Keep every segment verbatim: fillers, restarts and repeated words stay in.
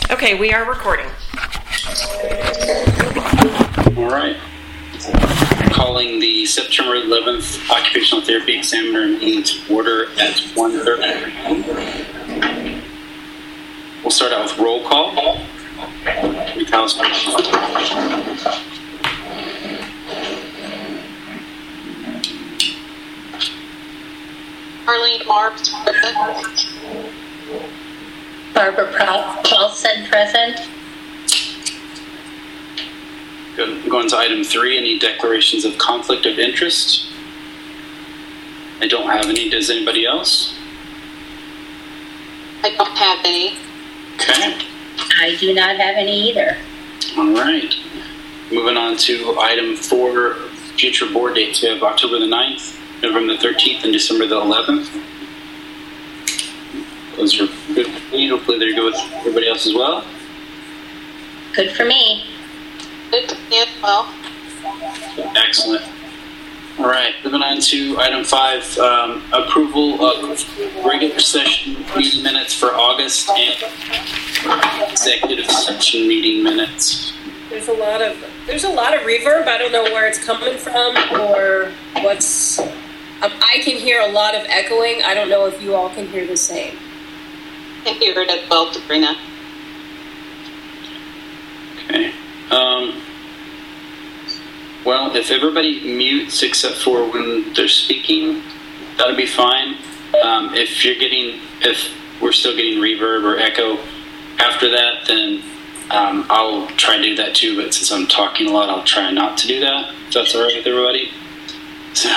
Okay, we are recording. All right. Calling the September eleventh Occupational Therapy Examiner meeting to order at one thirty. We'll start out with roll call. McAllister. Arlene Marbs, present. Barbara Paulson, present. Good. Going to item three, any declarations of conflict of interest? I don't have any. Does anybody else? I don't have any. Okay. I do not have any either. All right. Moving on to item four, future board dates. We have October the ninth, November the thirteenth, and December the eleventh. Those are good for me. Hopefully they're good with everybody else as well. Good for me. Good to me as well. Excellent. All right, moving on to item five, um, approval of regular session meeting minutes for August and executive session meeting minutes. There's a lot of there's a lot of reverb. I don't know where it's coming from or what's. Um, I can hear a lot of echoing. I don't know if you all can hear the same. I can hear it as well, Sabrina. Okay. Um, well, if everybody mutes except for when they're speaking, that'll be fine. Um, if you're getting, if we're still getting reverb or echo after that, then um, I'll try to do that too. But since I'm talking a lot, I'll try not to do that. If that's all right with everybody. So,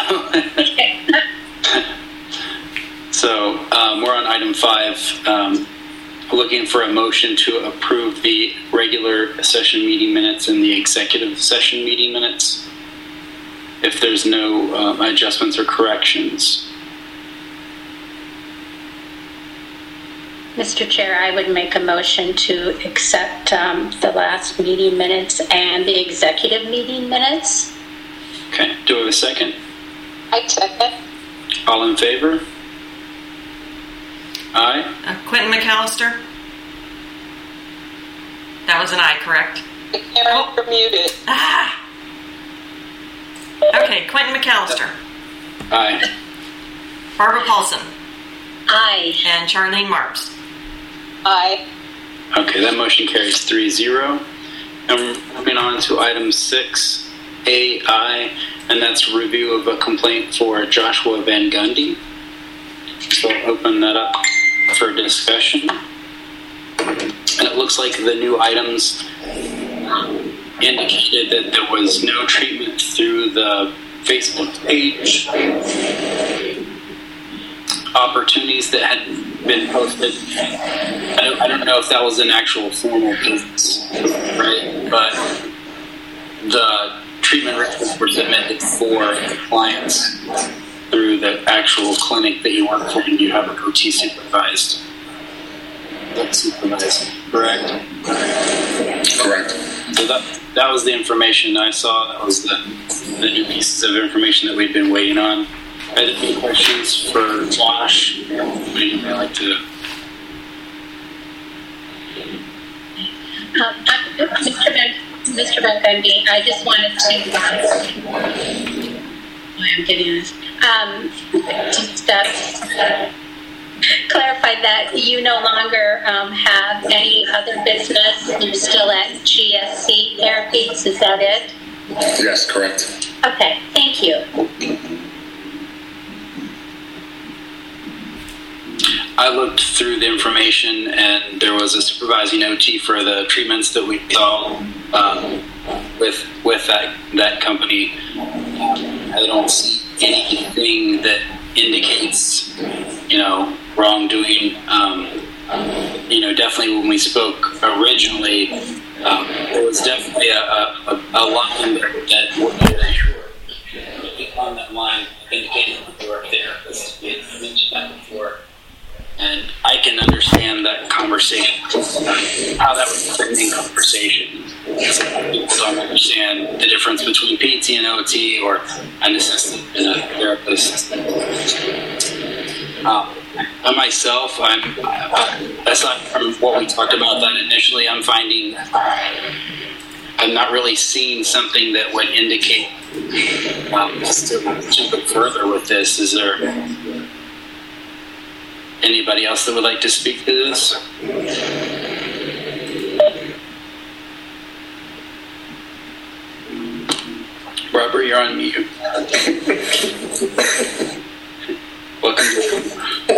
so um, we're on item five. Um, looking for a motion to approve the regular session meeting minutes and the executive session meeting minutes if there's no um, adjustments or corrections. Mister Chair, I would make a motion to accept um, the last meeting minutes and the executive meeting minutes. Okay, do we have a second? I second. All in favor? Aye. Uh, Quentin McAllister? That was an aye, correct? The camera oh. muted. Ah! Okay, Quentin McAllister. Aye. Barbara Paulson. Aye. And Charlene Marbs. Aye. Okay, that motion carries three zero. And we're moving on to item six, A I, and that's a review of a complaint for Joshua Van Gundy. So I'll open that up for discussion. And it looks like the new items indicated that there was no treatment through the Facebook page. Opportunities that had been posted. I don't, I don't know if that was an actual formal business, right? But the treatment records were submitted for clients through the actual clinic that you work for and you have a O T supervised. That's supervised, correct? Correct. So that that was the information I saw. That was the, the new pieces of information that we'd been waiting on. I had a few questions for Josh. Would you like to? Um, Mister Ben, Mister Van Gundy, I just wanted to. Uh, I'm getting this. Um, just uh, clarify that you no longer um, have any other business. You're still at G S C Therapies. Is that it? Yes, correct. Okay, thank you. I looked through the information, and there was a supervising O T for the treatments that we saw um, with with that that company. I don't see anything that indicates, you know, wrongdoing. Um, you know, definitely when we spoke originally, um, there was definitely a, a, a line there that on that line indicated that you were a therapist. We had mentioned that before. And I can understand that conversation, how that was a trending conversation. Some people don't understand the difference between P T and O T or an assistant and a therapist. Um, uh, myself, I'm, uh, aside from what we talked about that initially, I'm finding, I'm not really seeing something that would indicate um, just to, to go further with this. Is there anybody else that would like to speak to this? Robert, you're on mute. Welcome to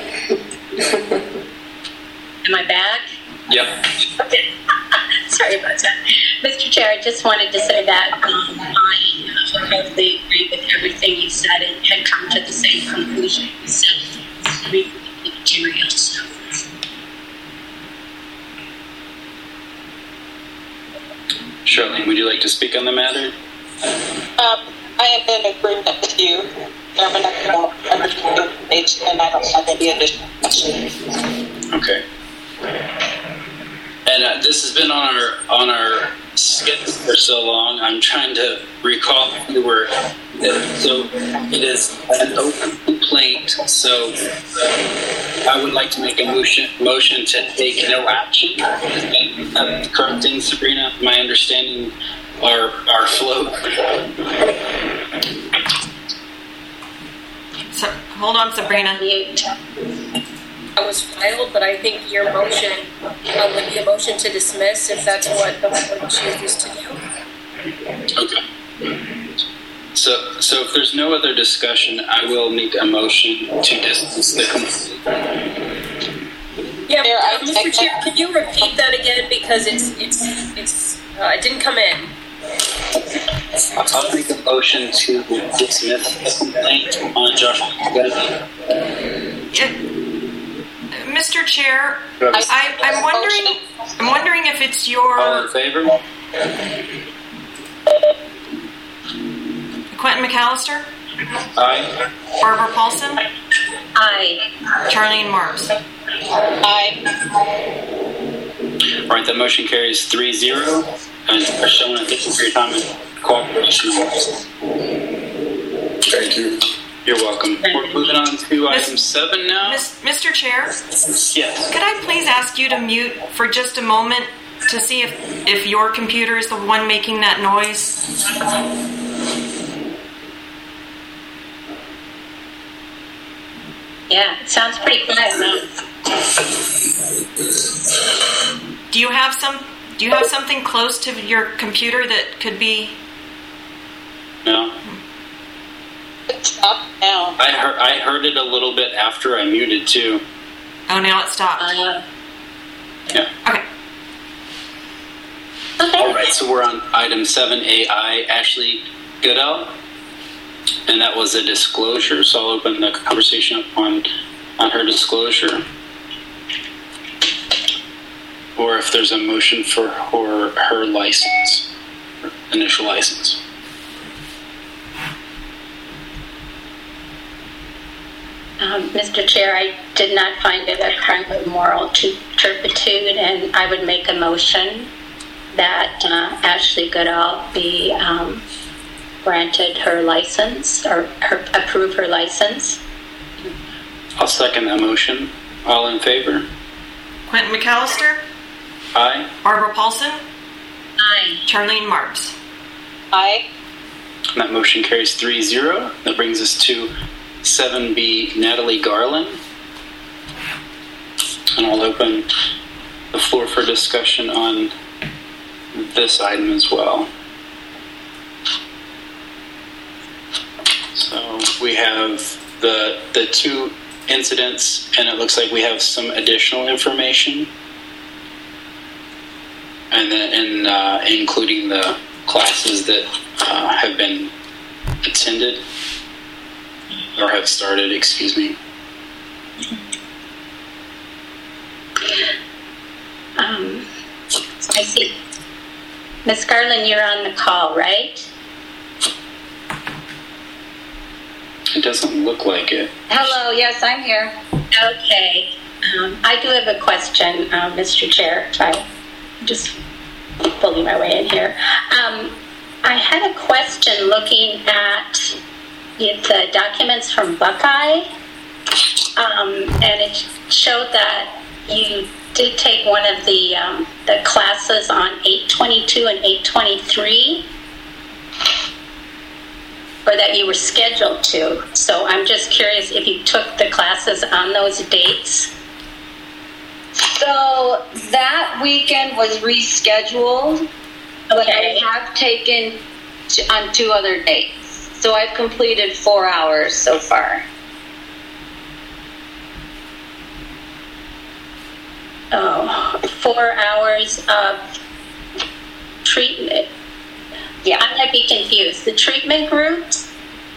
Am I back? Yep. Okay. Sorry about that. Mister Chair, I just wanted to say that um, I wholeheartedly agree with everything you said and had come to the same conclusion you said. Reading the material, so. Charlene, would you like to speak on the matter? Um, I am in agreement with you, Chairman. I don't understand the information, and I don't have any additional questions. Okay. And uh, this has been on our on our schedule for so long. I'm trying to recall if we were. So it is an open complaint. So I would like to make a motion motion to take no action. Is that the correct thing, Sabrina? My understanding our our flow. So, hold on, Sabrina. That was filed, but I think your motion uh, would be a motion to dismiss if that's what the board chooses to do. Okay. So, so if there's no other discussion, I will make a motion to dismiss the complaint. Yeah, Mayor, uh, I- Mister I- Chair, can you repeat that again because it's it's it's uh, it didn't come in. I'll make a motion to dismiss the complaint on Joshua Gutty. It, Mister Chair, I, I'm wondering. I'm wondering if it's All in your favor? Quentin McAllister, Aye. Barbara Paulson, Aye. Charlene Marks. I, All right, that motion carries three zero. And Charlene, thank you for your time and cooperation. Thank you. You're welcome. We're moving on to item seven now. Mis- Mister Chair, Yes. could I please ask you to mute for just a moment to see if, if your computer is the one making that noise? Yeah, it sounds pretty quiet now. Do you have some? Do you have something close to your computer that could be? No. it's up now. I heard I heard it a little bit after I muted too. Oh, now it stopped. Uh, Yeah. Okay. okay. All right, so we're on item seven A I, Ashley Goodell, and that was a disclosure. So I'll open the conversation up on on her disclosure, or if there's a motion for her her license, her initial license. Um, Mister Chair, I did not find it a crime of moral turpitude, and I would make a motion that uh, Ashley Goodall be um, granted her license or her, approve her license. I'll second that motion. All in favor? Quentin McAllister, Aye. Barbara Paulson, Aye. Charlene Marks. I, And that motion carries three zero. That brings us to seven B, Natalie Garland. And I'll open the floor for discussion on this item as well. So we have the the two incidents, and it looks like we have some additional information, and then and uh, including the classes that uh, have been attended or have started. Excuse me. Um, I see. Miz Garland, you're on the call, right? It doesn't look like it. Hello, yes, I'm here. Okay. Um, I do have a question, uh, Mister Chair. I'm just pulling my way in here. Um, I had a question looking at the documents from Buckeye, um, and it showed that you did take one of the um, the classes on eight twenty-two and eight twenty-three, or that you were scheduled to. So I'm just curious if you took the classes on those dates. So that weekend was rescheduled, but Okay. I have taken t- on two other dates. So I've completed four hours so far. Oh, four hours of treatment. Yeah. I might be confused. The treatment groups?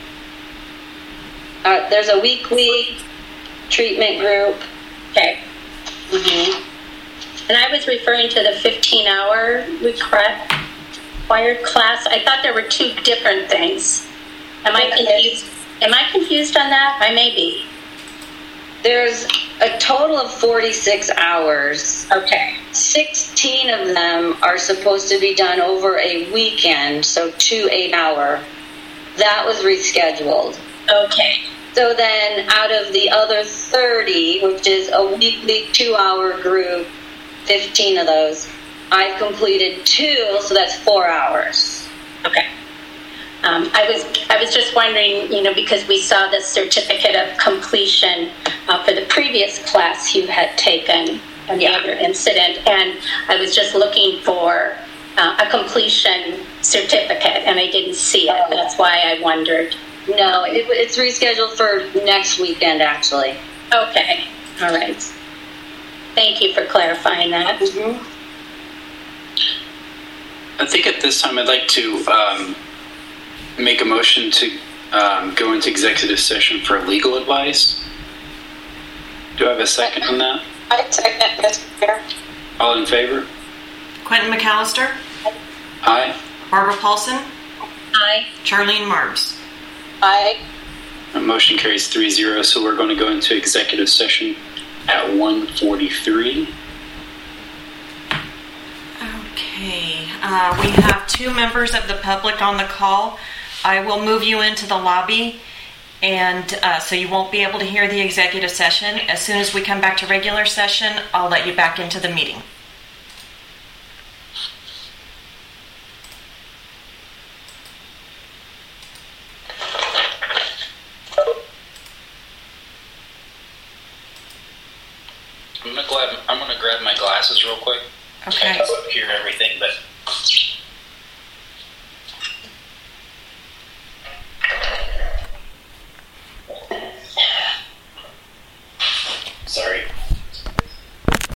Uh, there's a weekly treatment group. Okay. Mm-hmm. And I was referring to the fifteen-hour required class. I thought there were two different things. Am I confused? Am I confused on that? I may be. There's a total of forty-six hours. Okay. sixteen of them are supposed to be done over a weekend, so two eight-hour. That was rescheduled. Okay. So then out of the other thirty, which is a weekly two-hour group, fifteen of those, I've completed two, so that's four hours. Okay. Um, I was I was just wondering, you know, because we saw the certificate of completion uh, for the previous class you had taken and the Yeah. other incident, and I was just looking for uh, a completion certificate, and I didn't see it. That's why I wondered. No, it, it's rescheduled for next weekend, actually. Okay. All right. Thank you for clarifying that. Mm-hmm. I think at this time I'd like to um, make a motion to um, go into executive session for legal advice. Do I have a second on that? I second, Mister Chair. All in favor? Quentin McAllister, Aye. Barbara Paulson, Aye. Charlene Marbs. Aye. The motion carries three zero, so we're going to go into executive session at one forty-three. Okay, uh, we have two members of the public on the call. I will move you into the lobby, and uh, so you won't be able to hear the executive session. As soon as we come back to regular session, I'll let you back into the meeting. I'm gonna grab. I'm gonna grab my glasses real quick. Okay. I can't hear everything, but